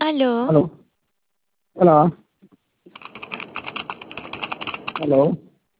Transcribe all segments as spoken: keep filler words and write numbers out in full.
Aló. Aló. Hola. Aló.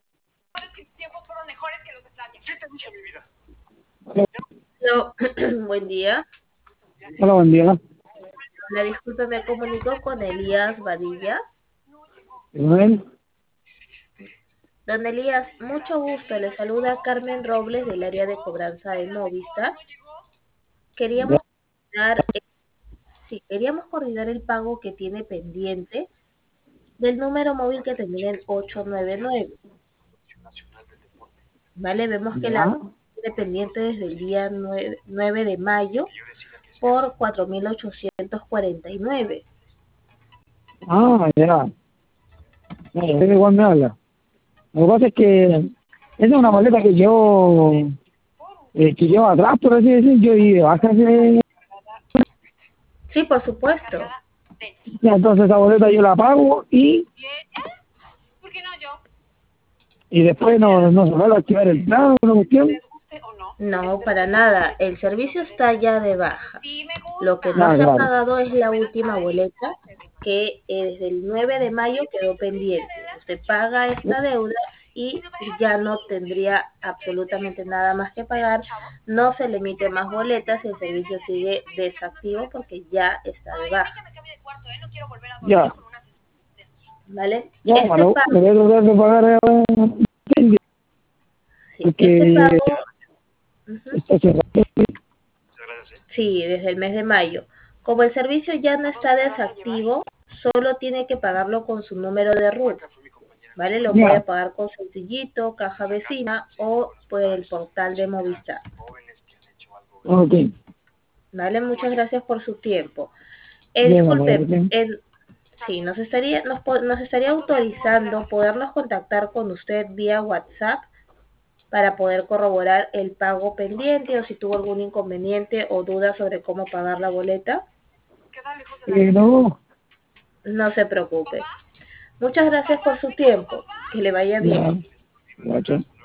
Hello. Buen día. Hola, buen día. La disculpe, me comunico con Elías Vadilla. Manuel. Don Elías, mucho gusto. Le saluda Carmen Robles del área de cobranza de Movistar. Ya. Queríamos coordinar, eh, sí, queríamos coordinar el pago que tiene pendiente del número móvil que termina en ocho nueve nueve. ¿Vale? Vemos que la Ya. tiene pendiente desde el día nueve, nueve de mayo por cuatro mil ochocientos cuarenta y nueve. Ah, ya. Ya, ya sé que igual me habla. Lo que pasa es que esa es una maleta que llevo, eh, que llevo atrás, por así decirlo, y de baja hace- Sí, por supuesto. ya, entonces esa boleta yo la pago y, y después no, no se vuelve a activar el plan, una cuestión. No, para nada. El servicio está ya de baja. Lo que no Ah, se ha claro. pagado es la última boleta que eh, desde el nueve de mayo quedó pendiente. Usted paga esta deuda y ya no tendría absolutamente nada más que pagar. No se le emite más boletas y el servicio sigue desactivo porque ya está de baja. Ya. ¿Vale? Ya, Este bueno, pago, le voy a tratar de pagar eh, sí, este porque pago, ujú, está cerrado. sí, desde el mes de mayo. Como el servicio ya no está desactivo, solo tiene que pagarlo con su número de R U T, ¿vale? Lo puede Ya. pagar con Sencillito, Caja Vecina o por el portal de Movistar, Ok. ¿vale? Muchas gracias por su tiempo. Eh, Bien, vale, disculpe, bien. el, sí, nos estaría, nos, po- nos estaría autorizando podernos contactar con usted vía WhatsApp para poder corroborar el pago pendiente o si tuvo algún inconveniente o duda sobre cómo pagar la boleta. Eh, no, No se preocupe. Muchas gracias por su tiempo. Que le vaya bien. ya. Guacho.